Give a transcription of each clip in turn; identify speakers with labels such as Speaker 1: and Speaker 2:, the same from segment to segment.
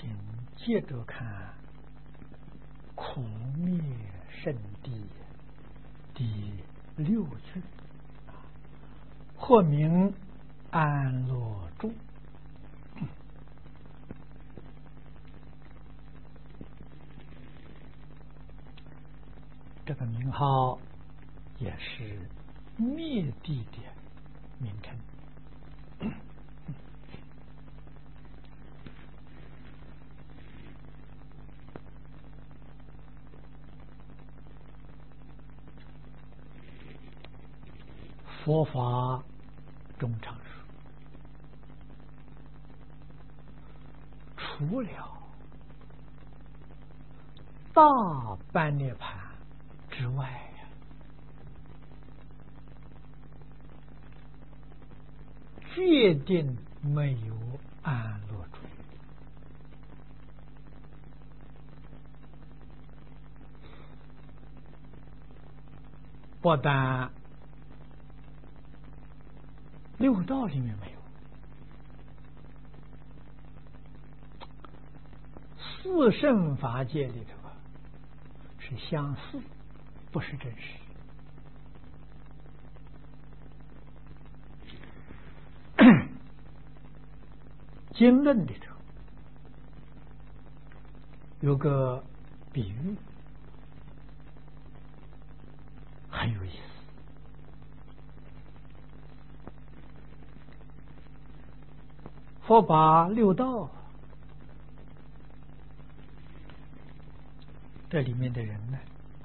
Speaker 1: 请接着看苦灭圣地第6句，或名安乐住。这个名号也是灭地的名称。佛法中常说，除了大般涅槃之外呀，决定没有安乐住。不但六道里面没有，四圣法界里头是相似，不是真实。经论里头有个比喻很有意思。佛把六道这里面的人呢，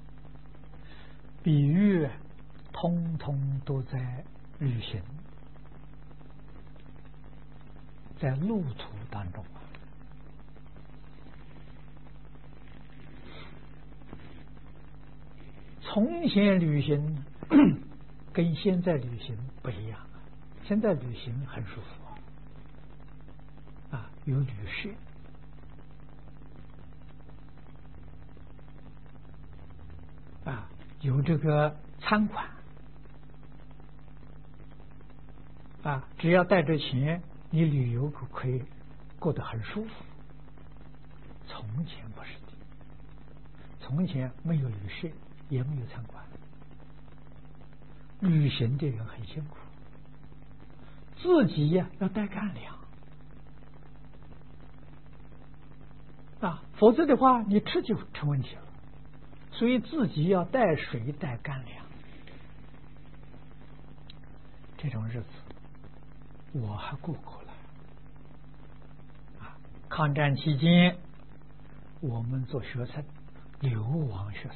Speaker 1: 比喻通通都在旅行，在路途当中从前旅行跟现在旅行不一样，现在旅行很舒服有旅社有这个餐馆只要带着钱，你旅游可以过得很舒服。从前不是的，从前没有旅社，也没有餐馆，旅行的人很辛苦，自己要带干粮否则的话你吃就成问题了。所以自己要带水带干粮。这种日子我还过过了抗战期间我们做学生，流亡学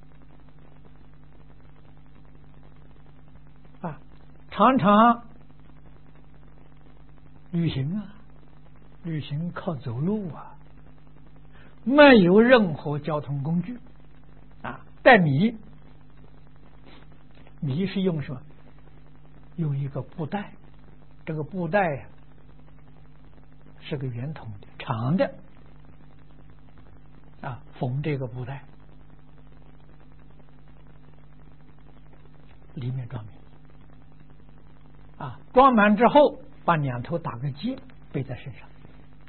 Speaker 1: 生常常旅行旅行靠走路没有任何交通工具带米是用什么？用一个布袋，这个布袋是个圆筒的长的缝这个布袋，里面装米装满之后把两头打个结背在身上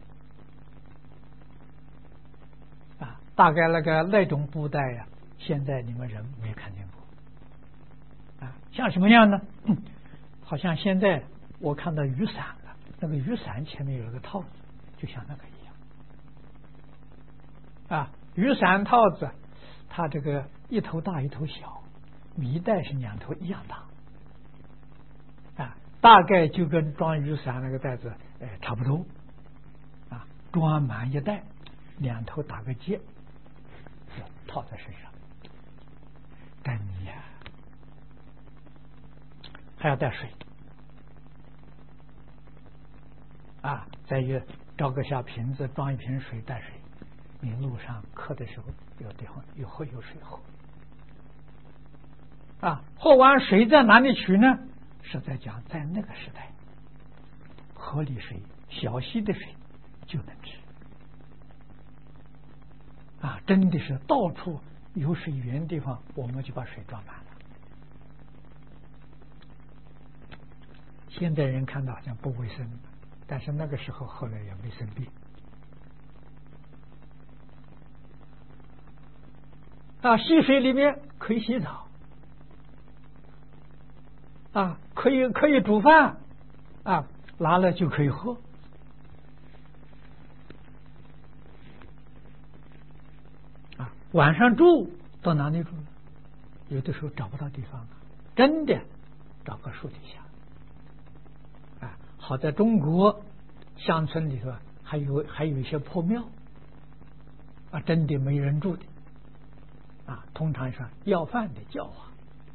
Speaker 1: 大概那种布袋现在你们人没看见过像什么样呢？好像现在我看到雨伞了，那个雨伞前面有一个套子，就像那个一样雨伞套子它这个一头大一头小，米袋是两头一样大大概就跟装雨伞那个袋子差不多装满一袋，两头打个结套在身上，带米还要带水再找个小瓶子装一瓶水带水，你路上渴的时候有地方有水喝喝完水在哪里取呢？是在讲在那个时代河里水小溪的水就能吃真的是到处有水源地方我们就把水装满了。现在人看到好像不卫生，但是那个时候后来也没生病溪水里面可以洗澡，可以煮饭，拿了就可以喝。晚上住到哪里住？有的时候找不到地方真的找个树底下。好在中国乡村里头还有一些破庙，真的没人住的，通常是要饭的叫化，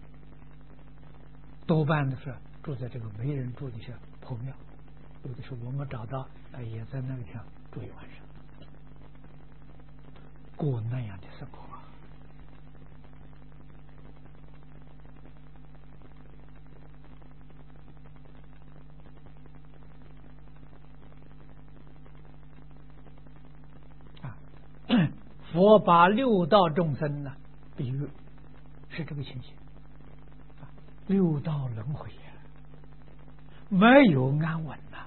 Speaker 1: 多半的是住在这个没人住的一些破庙。有的时候我们找到也在那个地方住一晚上，过那样的生活。佛把六道众生呢比喻是这个情形，六道轮回没有安稳呐。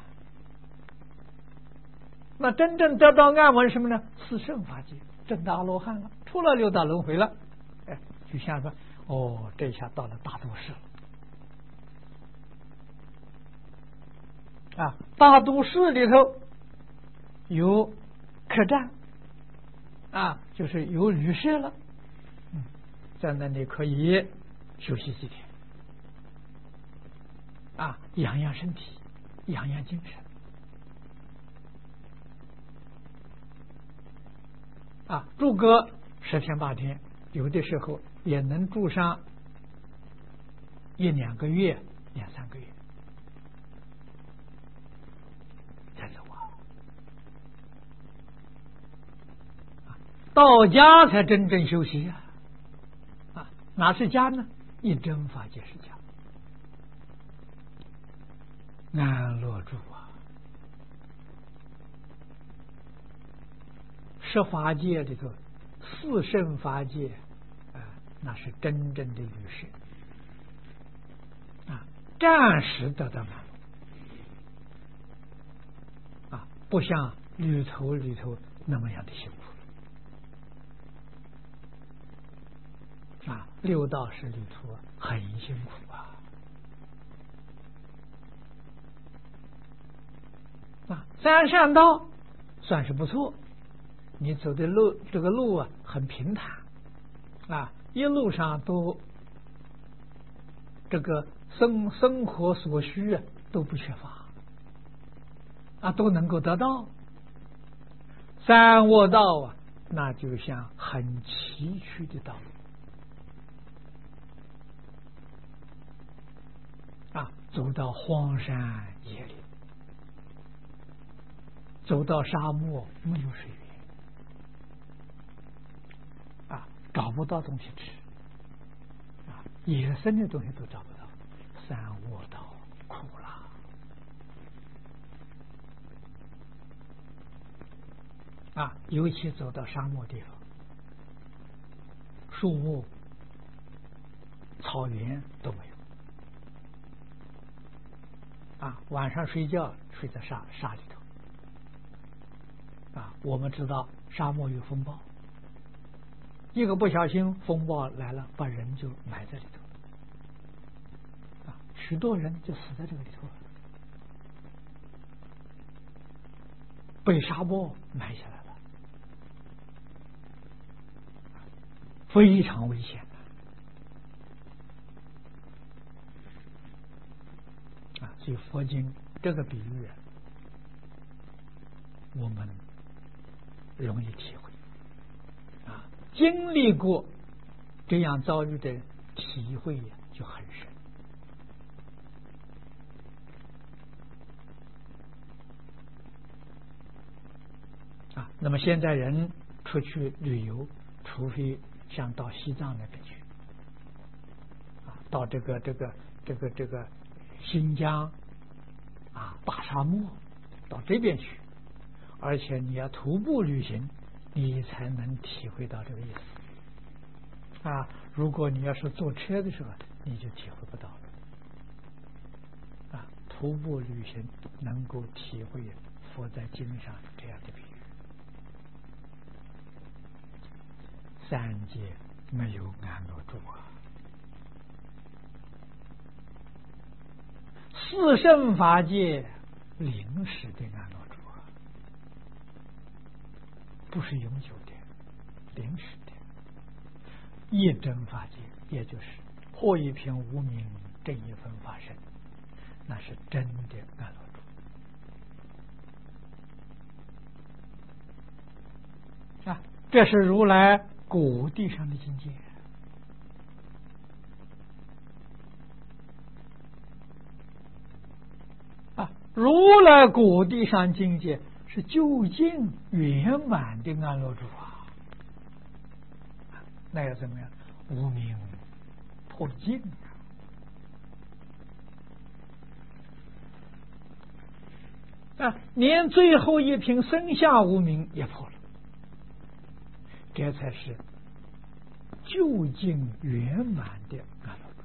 Speaker 1: 那真正得到安稳什么呢？四圣法界，证得阿罗汉了，出了六道轮回了。就像说这下到了大都市了。大都市里头有客栈，就是有旅社了，在那里可以休息几天，养养身体，养养精神，住个10天8天，有的时候也能住上1、2个月、2、3个月才走到家才真正休息哪是家呢？一真法界是家，安乐住十法界里头，四圣法界那是真正的与世暂时得到安乐不像里头那么样的辛苦六道是旅途很辛苦三善道算是不错，你走的这个路很平坦一路上都这个生活所需都不缺乏都能够得到。三恶道那就像很崎岖的道路走到荒山野岭，走到沙漠没有水源找不到东西吃野生的东西都找不到，三恶道苦了尤其走到沙漠地方，树木草原都没有晚上睡觉睡在沙里头我们知道沙漠有风暴，一个不小心风暴来了，把人就埋在里头许多人就死在这个里头了，被沙漠埋下来了，非常危险所以佛经这个比喻我们容易体会经历过这样遭遇的体会就很深那么现在人出去旅游，除非像到西藏那边去到这个新疆大沙漠到这边去，而且你要徒步旅行，你才能体会到这个意思如果你要是坐车的时候，你就体会不到了徒步旅行能够体会佛在经上这样的比喻，三界没有安乐住啊。四圣法界临时的安乐住啊，不是永久的，临时的。一真法界，也就是破一品无明这一分法身，那是真的安乐住啊。这是如来果地上的境界啊。如来果地上境界是究竟圆满的安乐住啊。那要怎么样？无明破尽啊！连最后一品生下无明也破了，这才是究竟圆满的安乐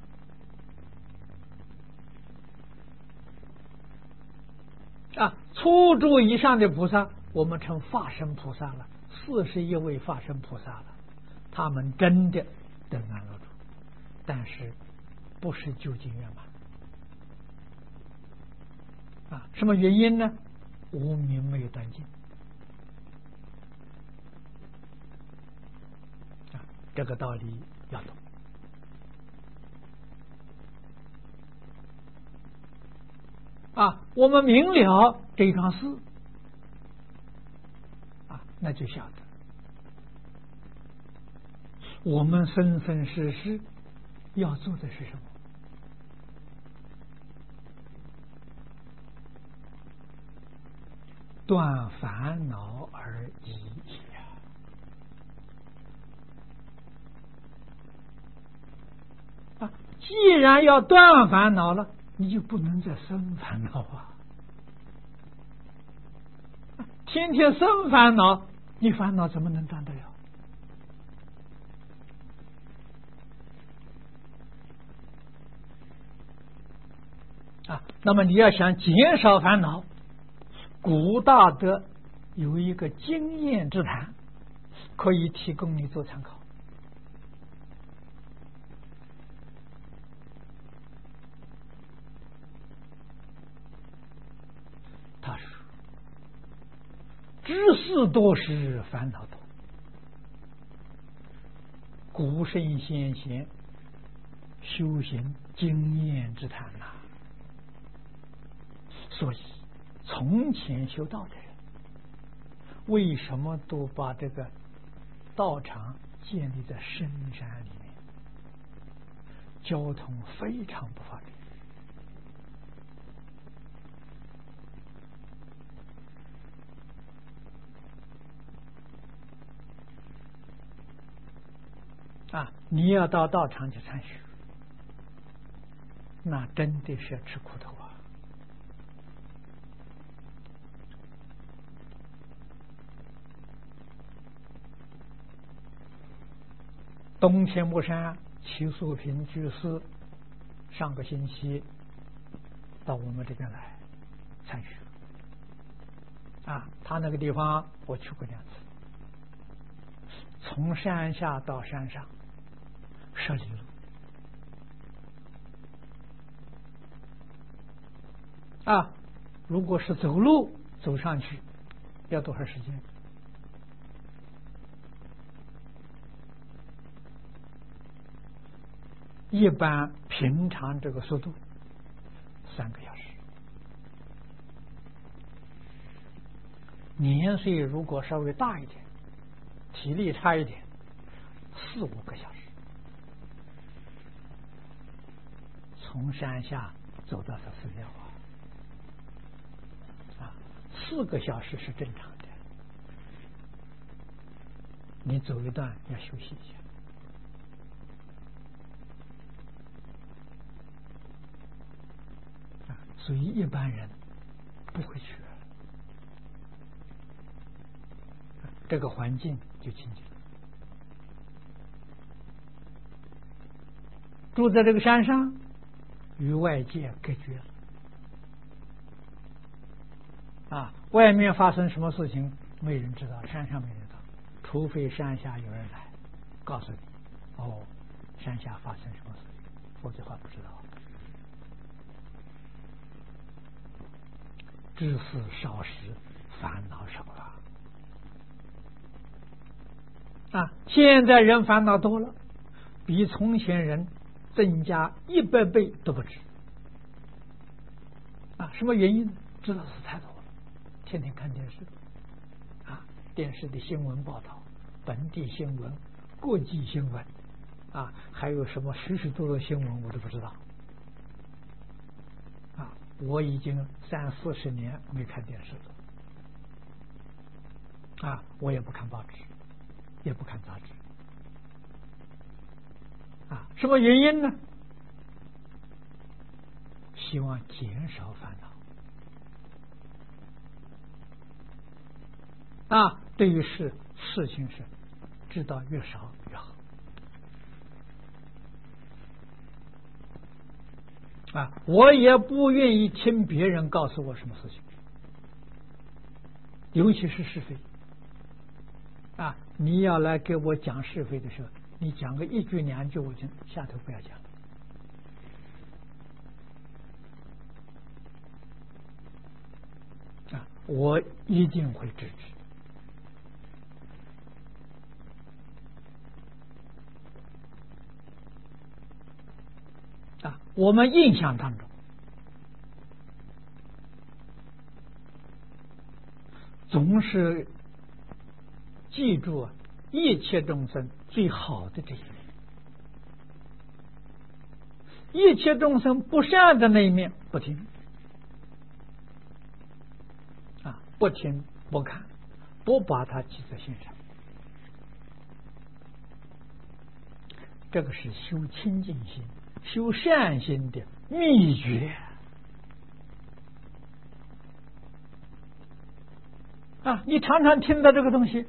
Speaker 1: 住啊！初住以上的菩萨，我们称法身菩萨了，41位法身菩萨了，他们真的得安乐住，但是不是究竟圆满啊？什么原因呢？无明没有断尽啊，这个道理要懂啊。我们明了这一桩事啊，那就晓得我们生生世世要做的是什么。断烦恼而已啊！既然要断烦恼了，你就不能再生烦恼啊！天天生烦恼，你烦恼怎么能断得了啊？那么你要想减少烦恼，古大德有一个经验之谈，可以提供你做参考。他说：“知识多是烦恼多，古圣先贤修行经验之谈呐。所以从前修道的人，为什么都把这个道场建立在深山里面，交通非常不方便啊？你要到道场去参学，那真的是要吃苦头啊！东天目山齐素平居士上个星期到我们这边来参学啊，他那个地方我去过2次，从山下到山上10里路啊，如果是走路走上去要多少时间？一般平常这个速度3个小时，年岁如果稍微大一点，体力差一点，4、5个小时，从山下走到这寺庙啊，4个小时是正常的，你走一段要休息一下。所以一般人不会去，这个环境就清净。住在这个山上，与外界隔绝了啊！外面发生什么事情，没人知道，山上没人知道，除非山下有人来告诉你， 哦，山下发生什么事情，否则话不知道。知识少时，烦恼少现在人烦恼多了，比从前人增加100倍都不止。什么原因呢？知道是太多了，天天看电视电视的新闻报道，本地新闻、国际新闻还有什么许许多多新闻我都不知道我已经30-40年没看电视了我也不看报纸，也不看杂志什么原因呢？希望减少烦恼对于事情是知道越少越好我也不愿意听别人告诉我什么事情，尤其是是非你要来给我讲是非的时候，你讲个1句2句我就下头不要讲我一定会制止我们印象当中总是记住一切众生最好的这一面，一切众生不善的那一面不听不听不看，不把它记在心上，这个是修清净心、修善心的秘诀你常常听到这个东西，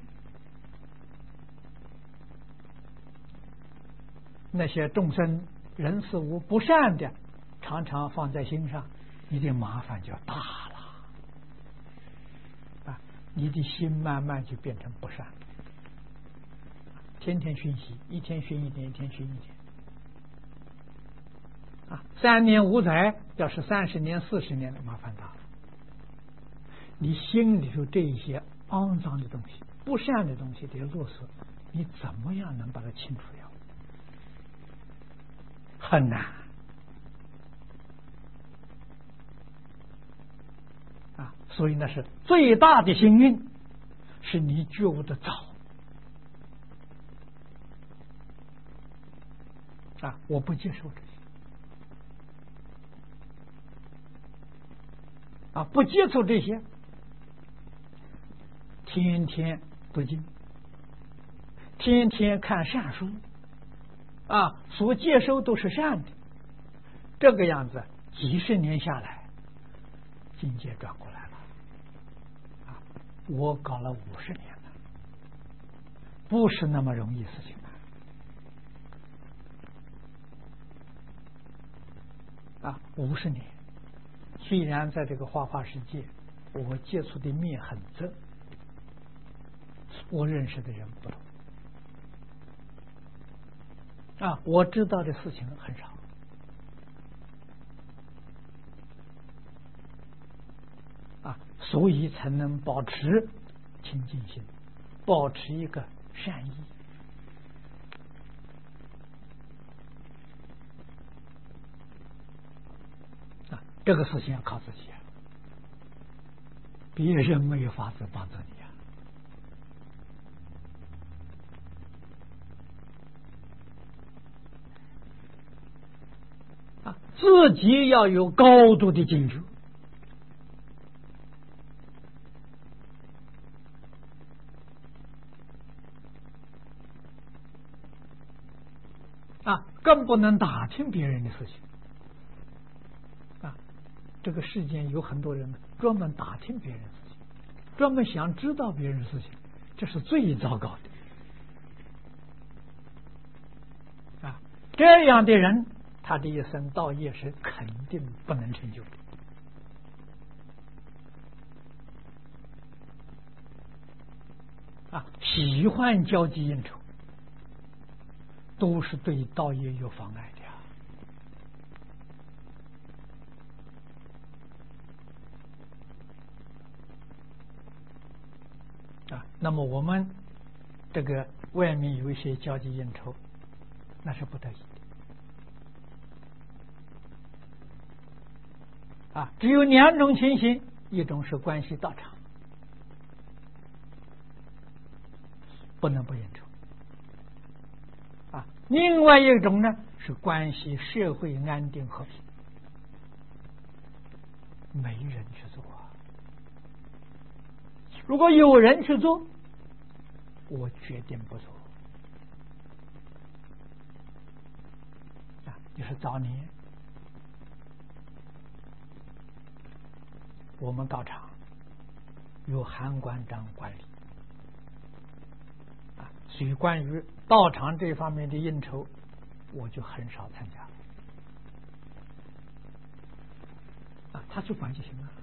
Speaker 1: 那些众生人事物不善的常常放在心上，你的麻烦就大了你的心慢慢就变成不善，天天熏习，一天熏一点，一天熏一点3年5载，要是30年40年的麻烦大了。你心里头这一些肮脏的东西、不善的东西这些啰嗦，你怎么样能把它清除掉？很难所以那是最大的幸运，是你觉悟的早我不接受这些不接触这些，天天读经，天天看善书所接收都是善的，这个样子几十年下来，境界转过来了我搞了50年了，不是那么容易事情50年，虽然在这个花花世界我接触的面很正，我认识的人不多我知道的事情很少所以才能保持清净心，保持一个善意这个事情要靠自己别人没有法子帮助你自己要有高度的警觉更不能打听别人的事情这个世间有很多人专门打听别人的事情，专门想知道别人的事情，这是最糟糕的这样的人他的一生道业是肯定不能成就喜欢交际应酬， 都是对道业有妨碍的那么我们这个外面有一些交际应酬，那是不得已的只有两种情形，一种是关系道场，不能不应酬另外一种呢是关系社会安定和平，没人去做如果有人去做，我决定不做就是早年我们道场由韩馆长管理所以关于道场这方面的应酬，我就很少参加他去管就行了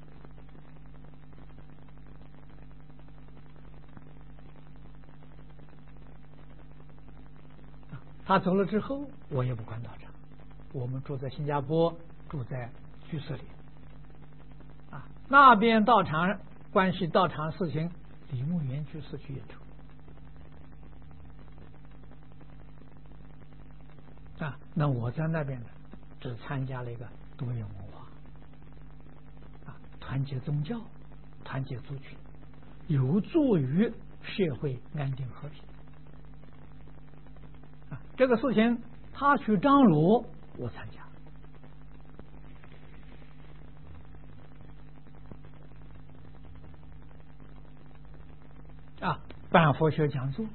Speaker 1: 他走了之后，我也不管道场。我们住在新加坡，住在居士里那边道场关系道场事情，李牧原居士去应酬那我在那边呢，只参加了一个多元文化团结宗教，团结族群，有助于社会安定和平这个事情他去张罗，我参加办佛学讲座，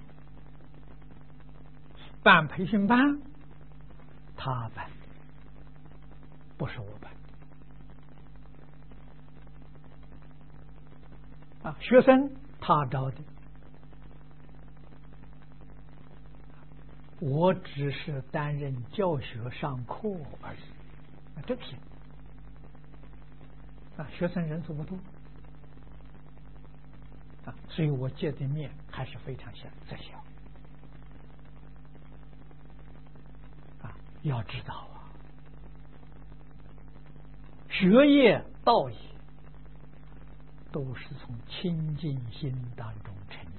Speaker 1: 办培训班，他办，不是我办学生他招的，我只是担任教学上课而已这行学生人数不多所以我见的面还是非常小。要知道学业道业都是从清净心当中成就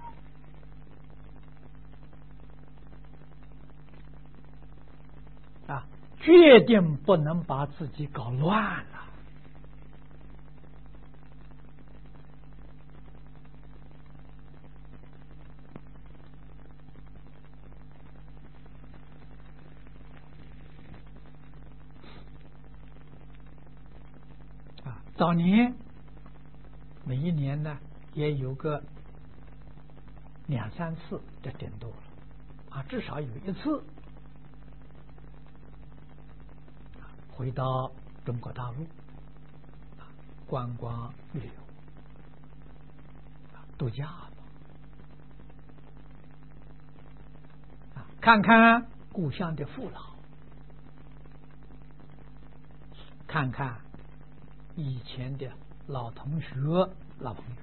Speaker 1: 的决定不能把自己搞乱了早年每一年呢也有个2-3次，这顶多了至少有一次回到中国大陆观光旅游度假看看故乡的父老，看看以前的老同学老朋友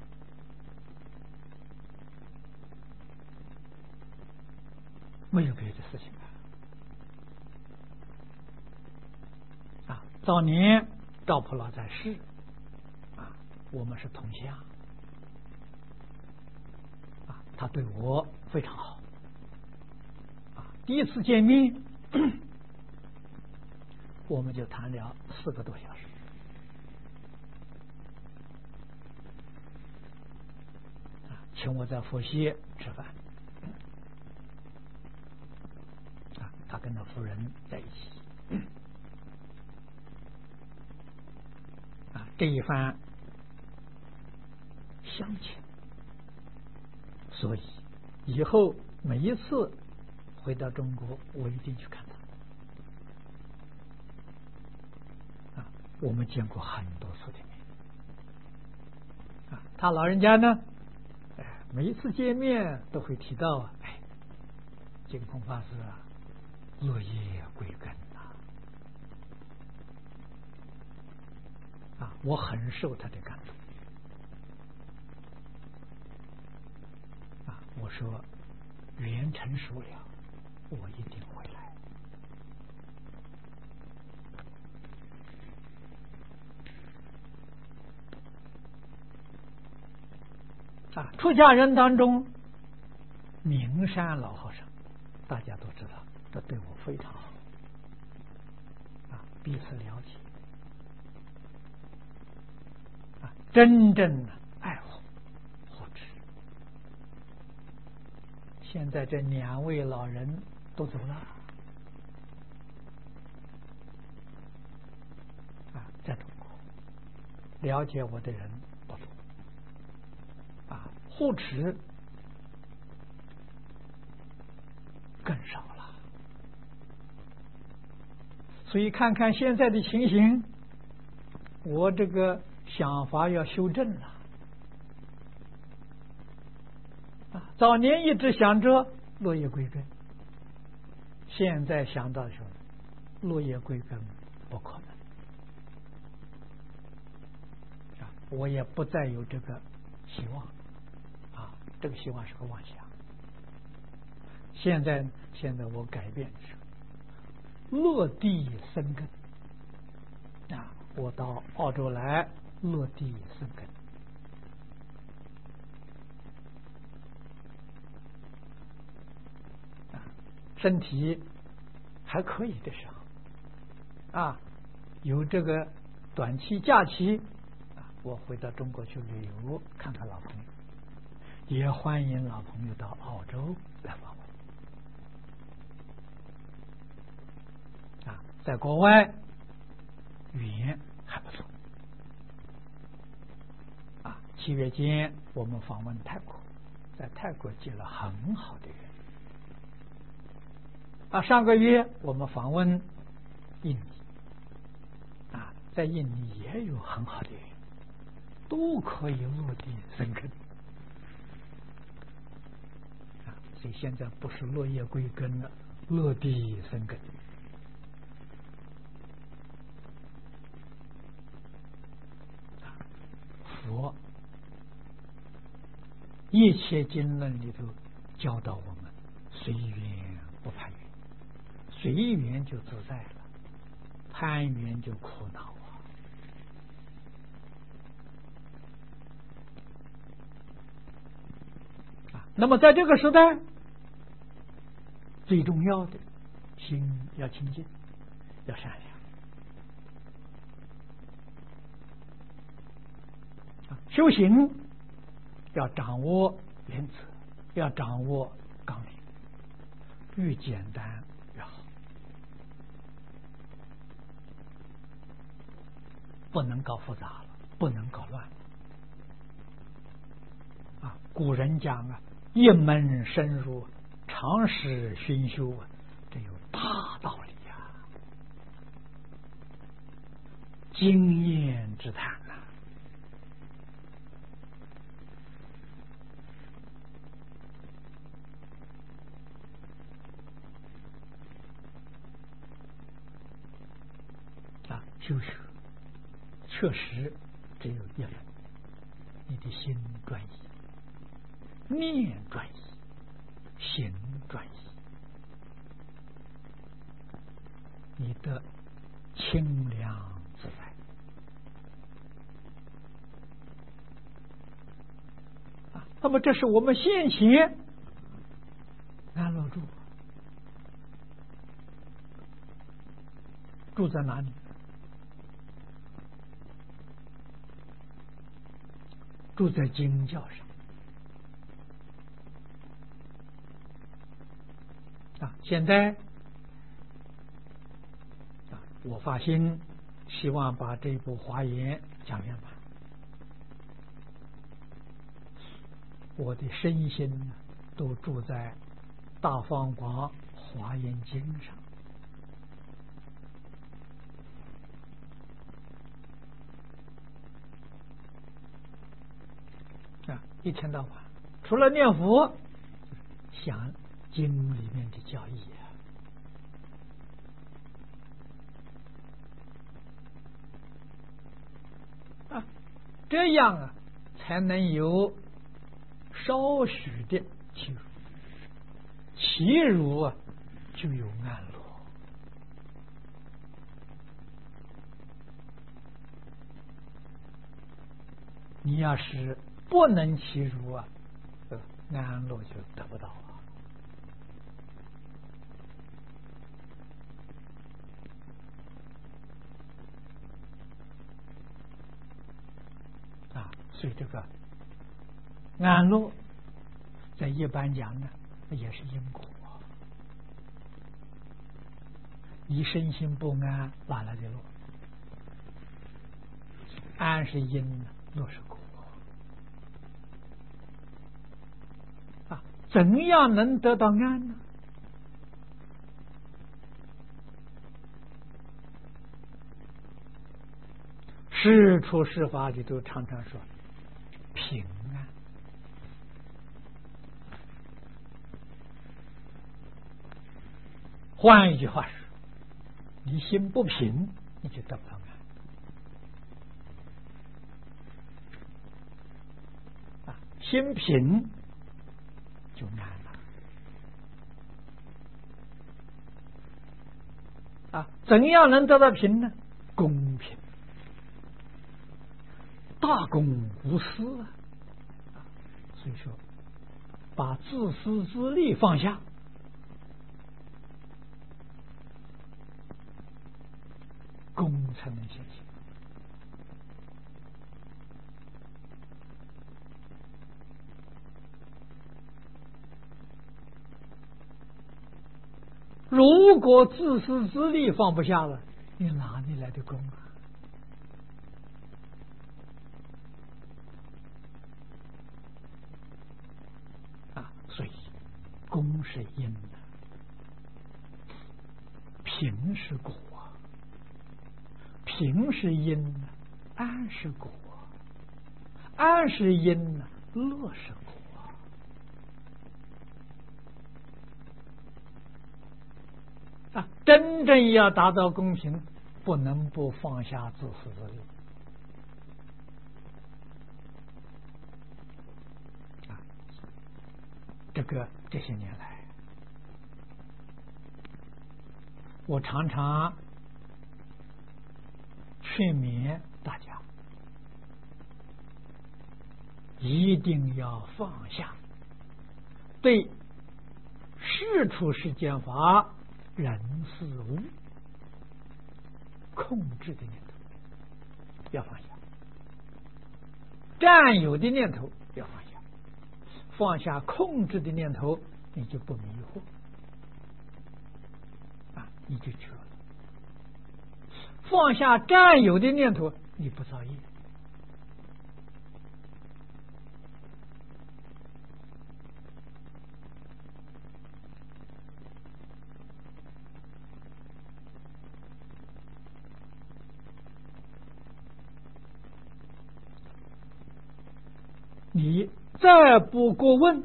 Speaker 1: 没有别的事情早年赵普老在世我们是同乡他对我非常好第一次见面我们就谈了4个多小时请我在佛系吃饭他跟他夫人在一起这一番乡情，所以以后每一次回到中国我一定去看他我们见过很多次的面他老人家呢每一次见面都会提到净空法师落叶归根我很受他的感触我说缘成熟了我一定回来。出家人当中，明山老和尚，大家都知道，这对我非常好，彼此了解，真正的爱护护持。现在这2位老人都走了，在中国了解我的人不多，护持更少了。所以看看现在的情形，我这个想法要修正了。早年一直想着落叶归根，现在想到说落叶归根不可能，我也不再有这个希望，这个希望是个妄想。现在我改变是落地生根，我到澳洲来落地生根，身体还可以的时候，有这个短期假期，我回到中国去旅游，看看老朋友，也欢迎老朋友到澳洲来访问。在国外语言还不错。7月间我们访问泰国，在泰国结了很好的缘。上个月我们访问印尼，在印尼也有很好的缘，都可以落地生根。所以现在不是落叶归根了，落地生根。佛一切经论里头教导我们随缘不攀缘，随缘就自在了，攀缘就苦恼那么在这个时代，最重要的心要清净，要善良。修行要掌握原则，要掌握纲领，越简单越好，不能搞复杂了，不能搞乱了。古人讲一门深入，常识熏修这有大道理经验之谈修学确实只有一分，你的心专一，念专一，行专一，你的清凉自在。那么这是我们现行安乐住在哪里？住在经教上。现在我发心希望把这部华严讲圆满，我的身心都住在大方广华严经上。一天到晚除了念佛，想经里面的教义这样才能有少许的起入就有安乐。你要是不能其如啊，安乐就得不到啊！所以这个安乐，在一般讲呢，也是因果。你身心不安，哪来的乐？安是因，乐是果。怎样能得到安呢？世出世法里都常常说平安。换一句话说，你心不平，你就得不到安。心平就安了。怎样能得到平呢？公平，大公无私啊！所以说，把自私自利放下，公才能现行。如果自私自利放不下了，你哪里来的功所以功是因，平是果，平是因，安是果，安是因，乐是果。真正要达到公平，不能不放下自私自利。这些年来，我常常劝勉大家，一定要放下对世出世间法人事物控制的念头，要放下；占有的念头要放下。放下控制的念头，你就不迷惑你就觉了。放下占有的念头，你不造业。你再不过问，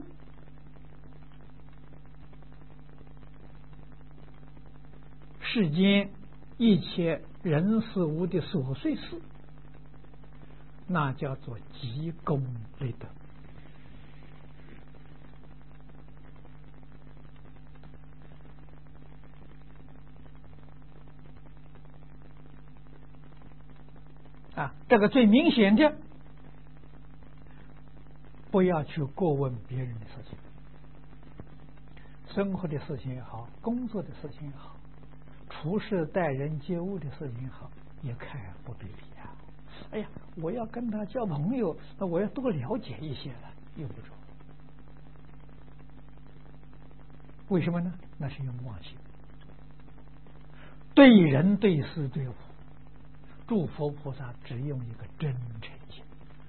Speaker 1: 世间一切人事物的琐碎事，那叫做积功累德。这个最明显的，不要去过问别人的事情，生活的事情也好，工作的事情也好，处事待人接物的事情也好，也看不必理哎呀，我要跟他交朋友，那我要多了解一些了，用不着。为什么呢？那是用妄心。对人对事对物，诸佛菩萨只用一个真诚心。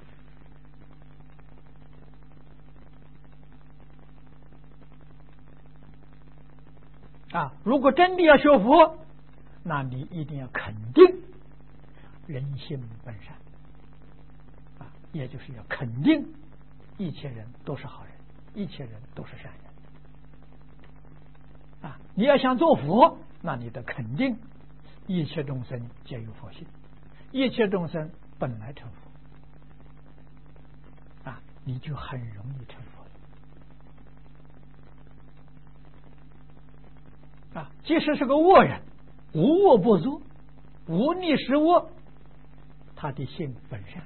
Speaker 1: 如果真的要学佛，那你一定要肯定人性本善也就是要肯定一切人都是好人，一切人都是善人你要想做佛，那你得肯定一切众生皆有佛性，一切众生本来成佛你就很容易成佛即使是个恶人，无恶不作，无逆十恶，他的心本善，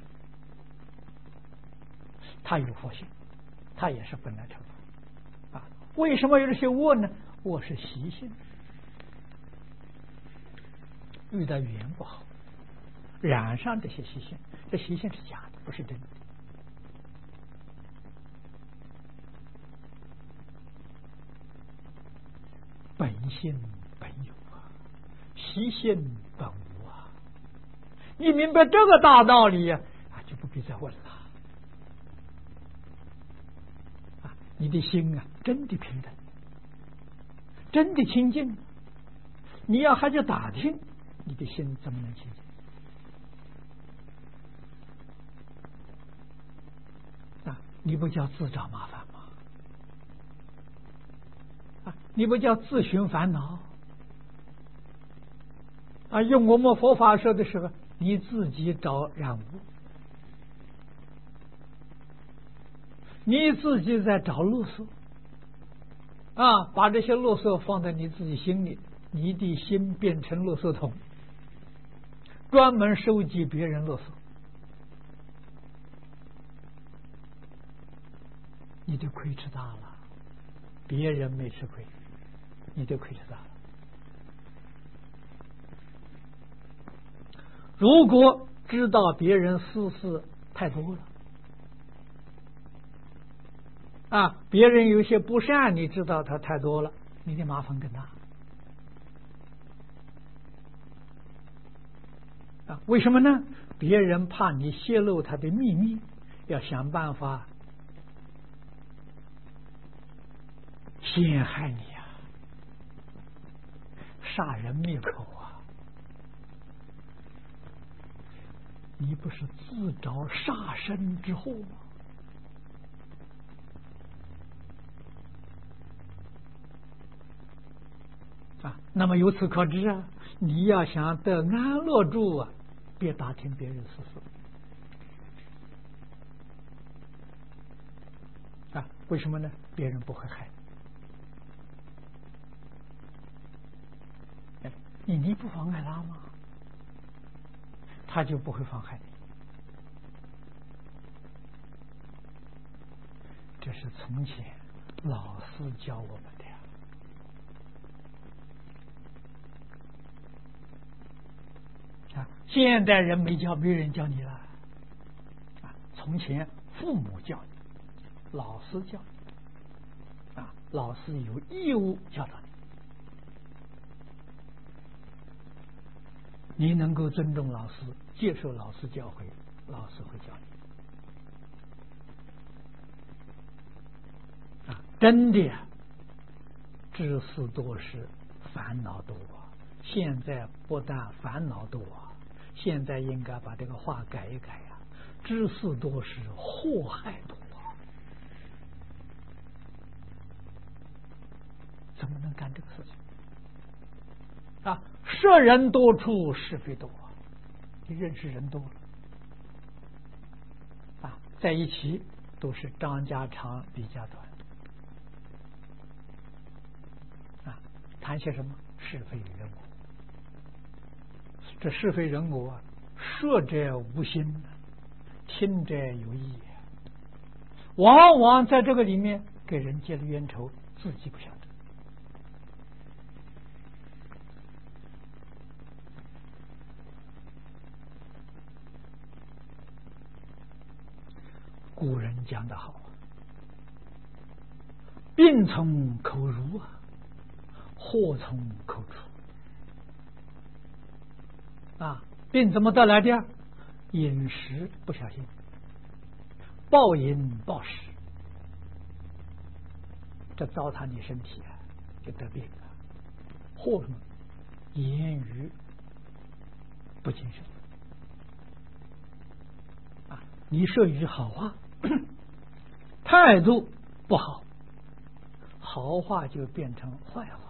Speaker 1: 他有佛性，他也是本来成佛。为什么有这些恶呢？恶是习性，遇到语言不好，染上这些习性，这习性是假的，不是真的。本性本有习性本无你明白这个大道理就不必再问了。你的心真的平等，真的清净，你要还去打听，你的心怎么能清净？你不叫自找麻烦吗？你不叫自寻烦恼？用我们佛法说的时候，你自己找染污，你自己在找啰嗦把这些啰嗦放在你自己心里，你的心变成垃圾桶，专门收集别人啰嗦，你的亏吃大了，别人没吃亏，你的亏吃大了。如果知道别人私事太多了别人有些不善，你知道他太多了，你的麻烦更大为什么呢？别人怕你泄露他的秘密，要想办法陷害你杀人灭口你不是自找杀身之祸吗？那么由此可知你要想得安乐住别打听别人私事为什么呢？别人不会害你不妨碍他吗？他就不会妨害你。这是从前老师教我们的现代人没人教你了从前父母教你，老师教你老师有义务教导你，你能够尊重老师，接受老师教诲，老师会教你真的知识多是烦恼多现在不但烦恼多现在应该把这个话改一改知识多是祸害多怎么能干这个事情摄人多处是非多你认识人多了在一起都是张家长李家短谈些什么是非人我，这是非人我说者无心，听者有意，往往在这个里面给人结了冤仇，自己不晓得。古人讲得好，病从口入祸从口出病怎么得来的？饮食不小心，暴饮暴食，这糟蹋你身体就得病了。祸什么？言语不谨慎你说一句好话态度不好，好话就变成坏话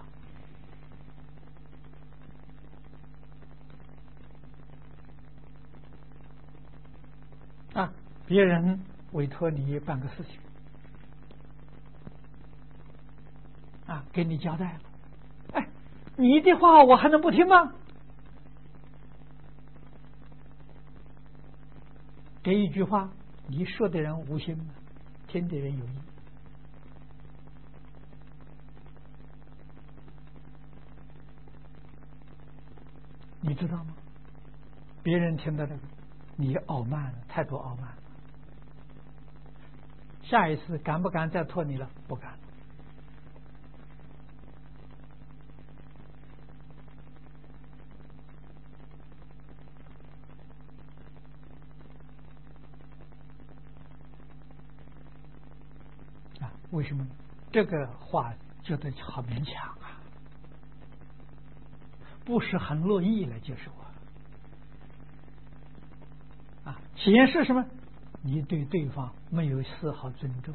Speaker 1: 别人委托你办个事情给你交代了你的话我还能不听吗？这一句话，你说的人无心，听的人有意。你知道吗？别人听到这个，你傲慢了，太多傲慢了。下一次敢不敢再托你了？不敢。为什么这个话觉得好勉强啊？不是很乐意来接受啊！显示什么？你对对方没有丝毫尊重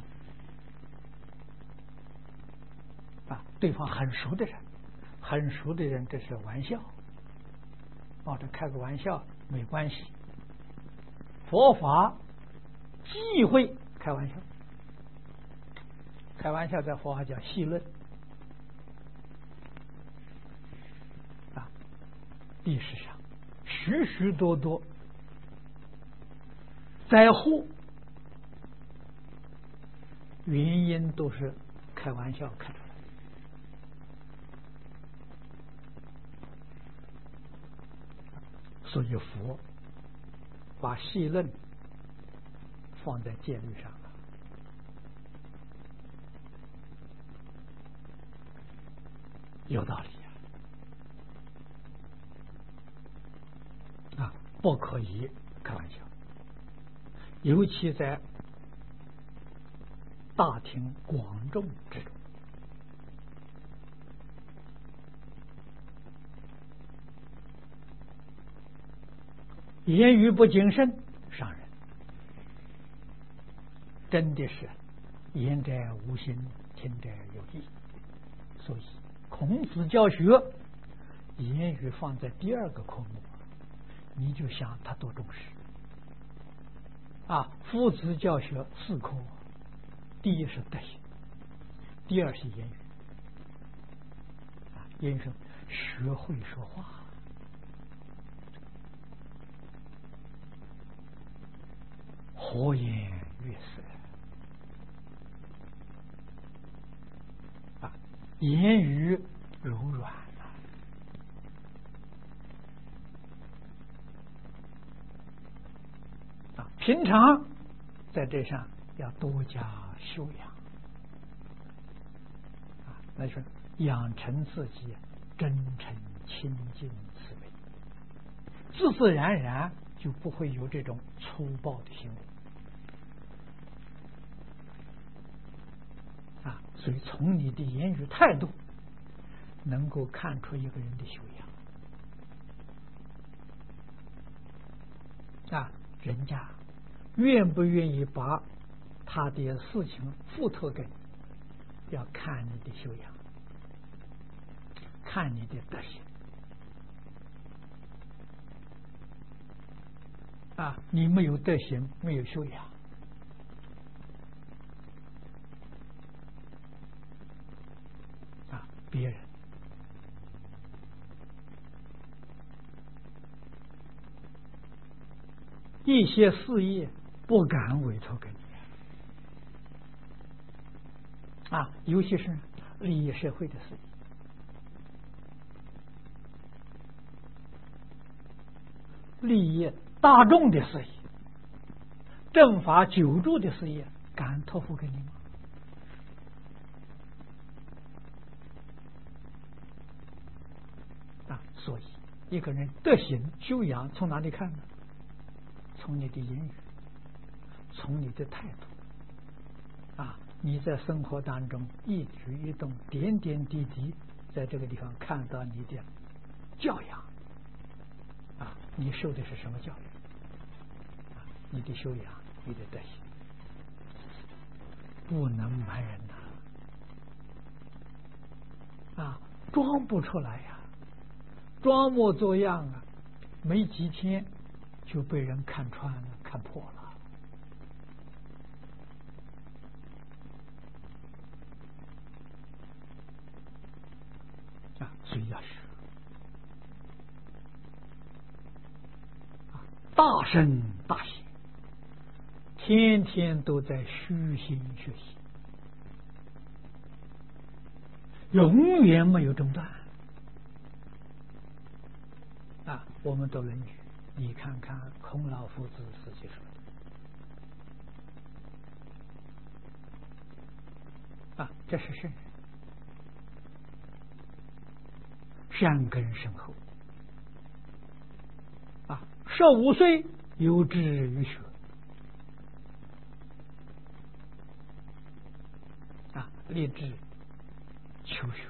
Speaker 1: 啊！对方很熟的人，很熟的人，这是玩笑这开个玩笑没关系。佛法忌讳开玩笑。开玩笑在佛法叫戏论啊，历史上许许多多灾祸原因都是开玩笑开出来的。所以佛把戏论放在戒律上。有道理啊！不可以开玩笑，尤其在大庭广众之中。言语不谨慎，伤人。真的是言者无心，听者有意。所以孔子教学言语放在第二个科目，你就想他多重视啊！夫子教学4科，第一是德行，第二是言语啊，言语是学会说话，和颜悦色啊，言语柔软啊，平常在这上要多加修养啊，那是养成自己真诚清净慈悲，自自然然就不会有这种粗暴的行为啊。所以从你的言语态度能够看出一个人的修养啊，人家愿不愿意把他的事情付托给你，要看你的修养，看你的德行啊！你没有德行，没有修养啊，别人一些事业不敢委托给你啊，尤其是利益社会的事业，利益大众的事业，正法久住的事业，敢托付给你吗？啊，所以一个人德行修养从哪里看呢？从你的言语，从你的态度啊，你在生活当中一举一动，点点滴滴，在这个地方看到你的教养啊，你受的是什么教育啊？你的修养，你的德行，不能瞒人呐啊，装不出来呀，装模作样啊，没几天就被人看穿了，看破了啊！所所以要学大圣大贤，天天都在虚心学习，永远没有中断我们读《论语》，你看看孔老夫子自己说的这是圣人，善根深厚15岁有志于学立志求学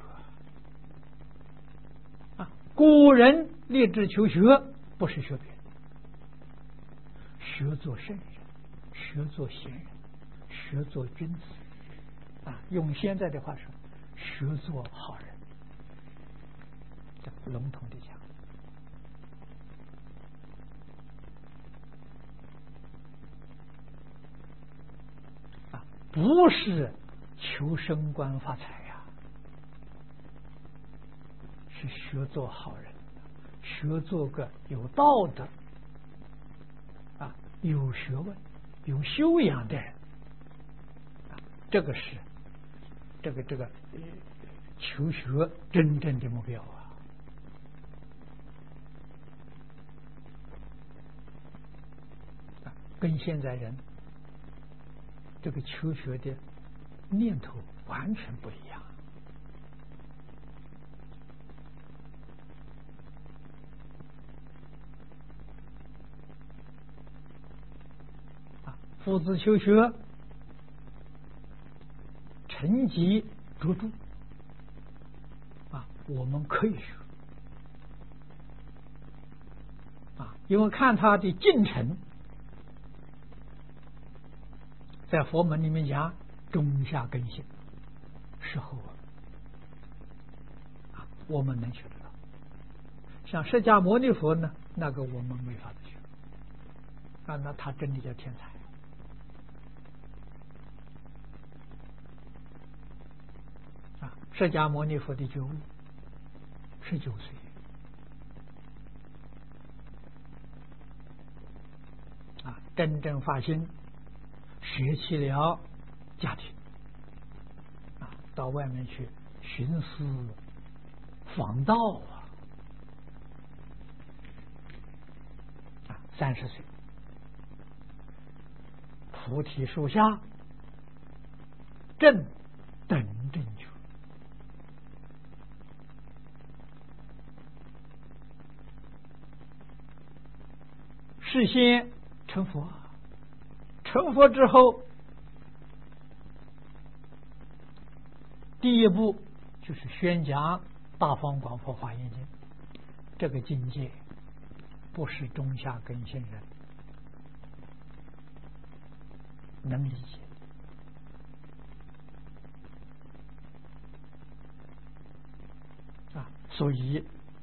Speaker 1: 古人立志求学不是学别的，学做圣人，学做贤人，学做君子用现在的话说，学做好人，这笼统的讲不是求升官发财是学做好人，学做个有道德有学问有修养的人这个是这个求学真正的目标跟现在人这个求学的念头完全不一样夫子求学成绩卓著我们可以学因为看他的进程，在佛门里面讲中下根性是后我们能学得到。像释迦牟尼佛呢，那个我们没法子学那他真的叫天才释迦牟尼佛的觉悟19岁真正发心舍弃了家庭到外面去寻思访道30岁菩提树下正等正觉事先成佛，成佛之后第一步就是宣讲大方广佛华严经，这个境界不是中下根性人能理解所以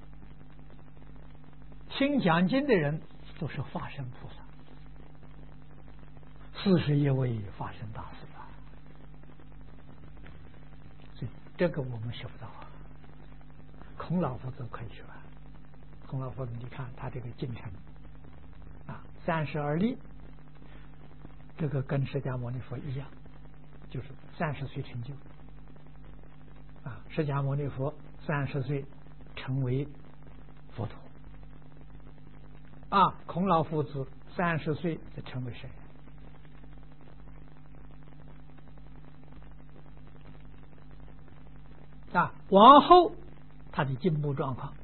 Speaker 1: 听讲经的人都是化身菩萨，41位化身大士所以这个我们学不到孔老夫子可以学孔老夫子你看他这个进程32例，这个跟释迦牟尼佛一样，就是30岁成就释迦牟尼佛30岁成为佛陀孔老夫子30岁就成为圣人往后他的进步状况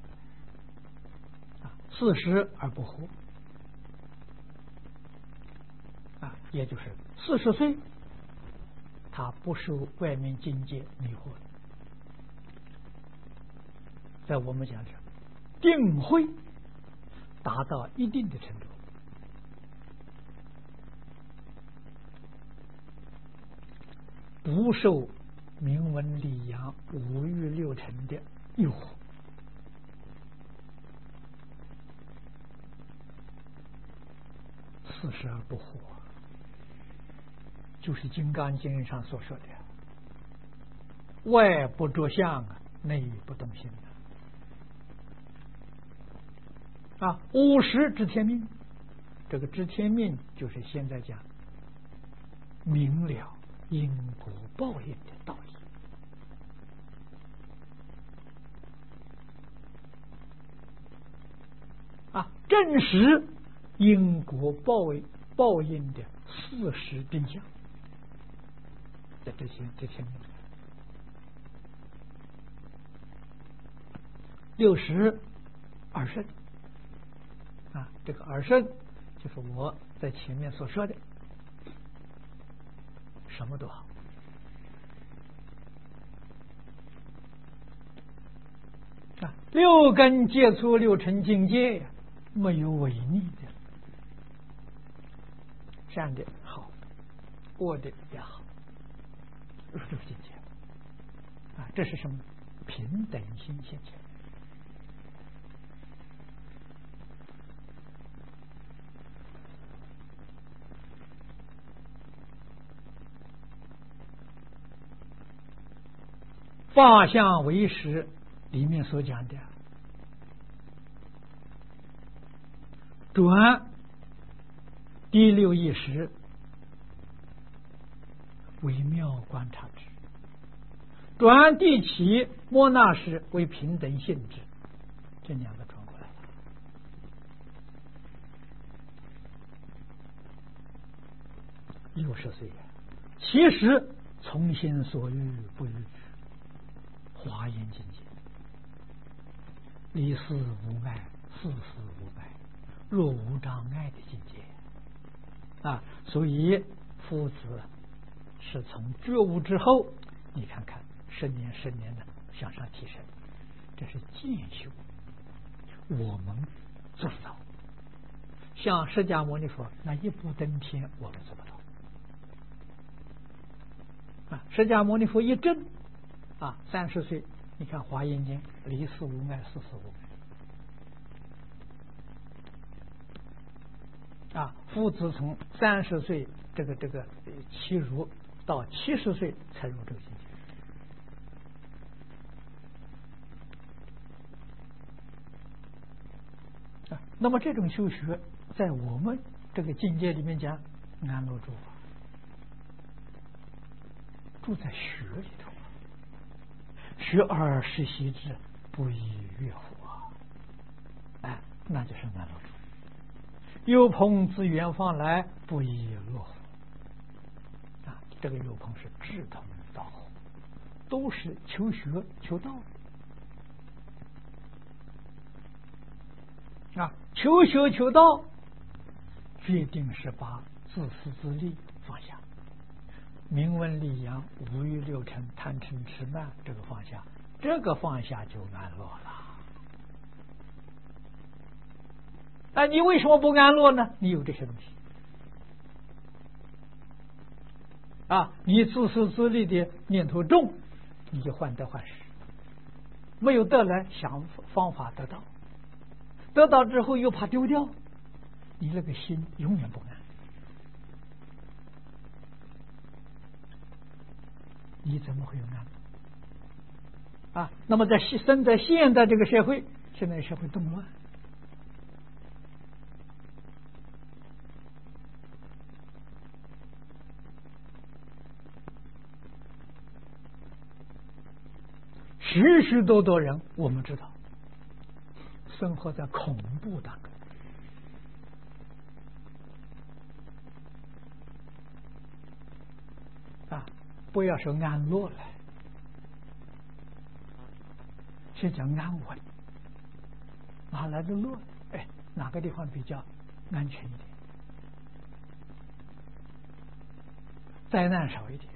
Speaker 1: 40而不惑也就是40岁他不受外面境界迷惑在我们讲定慧达到一定的程度不受名闻利养5欲6尘的诱惑40而不惑就是金刚经上所说的外不着相内不动心 50知天命，这个知天命就是现在讲明了因果报应的道理。证实因果报应的事实真相，在这天命。60耳顺这个耳顺就是我在前面所说的，什么都好六根接触六尘境界呀，没有违逆的，善的好，恶的也好，入这个境界这是什么？平等心现前。法相唯识里面所讲的转第六意识为妙观察之，转第七莫那识为平等性质，这两个转过来了。60岁其实从心所欲不逾华严境界，离事无碍，事事无碍，若无障碍的境界所以夫子是从觉悟之后，你看看10年10年的向上提升，这是渐修，我们做不到。像释迦牟尼佛那一步登天，我们做不到释迦牟尼佛一证30岁，你看华严经离事无碍，事事无碍夫子从30岁这个契入到70岁才入这个境界那么这种修学在我们这个境界里面讲安乐住住在学里头，学而时习之，不亦乐乎那就是安乐住。有朋自远方来，不亦乐乎这个有朋是志同道合，都是求学求道求学求道，决定是把自私自利放下，名闻利养、五欲六尘、贪嗔痴慢，这个放下，这个放下就安乐了。你为什么不安乐呢？你有这些东西你自私自利的念头重，你就患得患失，没有得来想方法得到，得到之后又怕丢掉，你那个心永远不安。你怎么会有安那么生在现在这个社会，现在社会动乱，许许多多人我们知道生活在恐怖当中不要说安乐了，是讲安稳。哪来的乐？哪个地方比较安全一点？灾难少一点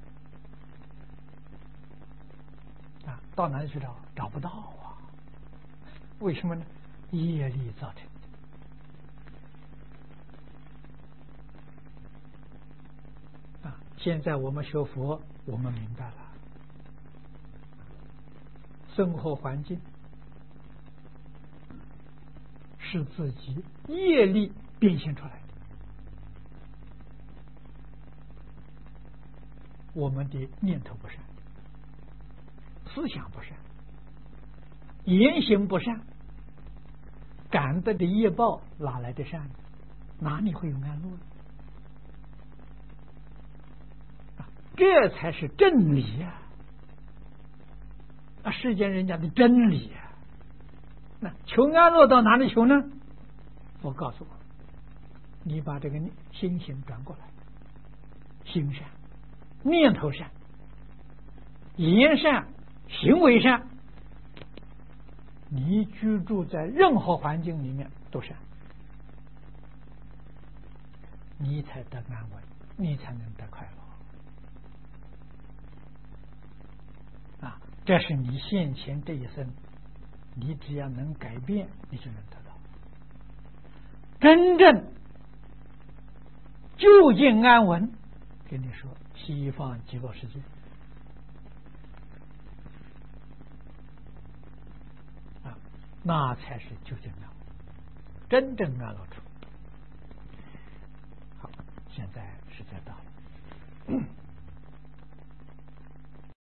Speaker 1: 到哪里去找？找不到为什么呢？业力造成的。现在我们学佛，我们明白了，生活环境是自己业力变现出来的。我们的念头不善，思想不善，言行不善， 感得的业报哪来的善？哪里会有安乐？这才是真理呀！世间人家的真理呀！那求安乐到哪里求呢？我告诉我，你把这个心性转过来，心善，念头善，言善，行为善，你居住在任何环境里面都善，你才得安稳，你才能得快乐。这是你现前这一生，你只要能改变，你就能得到真正究竟安稳。跟你说，西方极乐世界那才是究竟安稳，真正安乐处。好，现在时间到了。